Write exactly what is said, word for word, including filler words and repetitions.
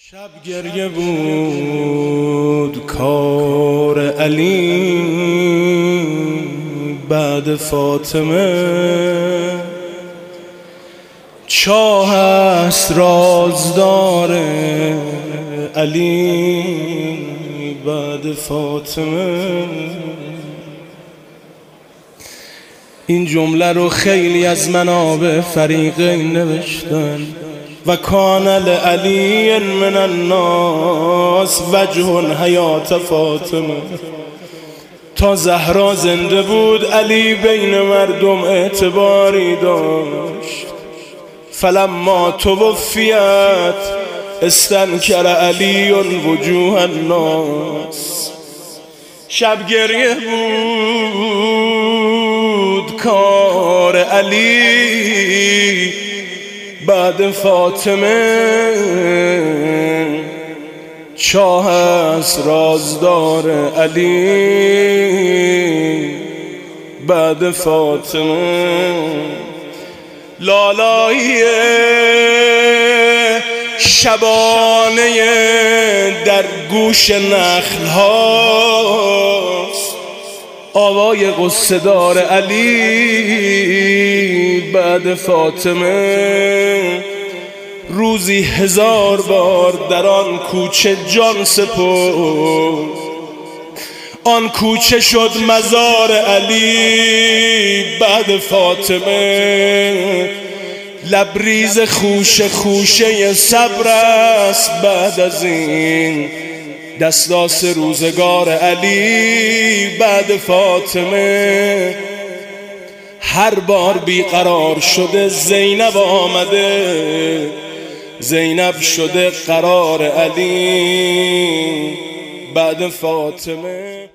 شب گریه بود کار علی بعد فاطمه، چاه است رازدار علی بعد فاطمه. این جمله رو خیلی از منابع فریقین نوشتن. و کان لعلی من الناس وجه حیات فاطمه. تا زهرا زنده بود علی بین مردم اعتباری داشت. فلما توفیت استنکر علی وجوه الناس. شب گریه بود کار علی بعد فاطمه، چاه است رازدار علی بعد فاطمه. لالایی شبانه در گوش نخل هاست، آوای قصه دار علی بعد فاطمه. روزی هزار بار در آن کوچه جان سپرد، آن کوچه شد مزار علی بعد فاطمه. لبریز خوشه خوشه صبر است بعد از این، دستاس روزگار علی بعد فاطمه. هر بار بیقرار شده زینب آمده، زینب شده قرار علی بعد فاطمه.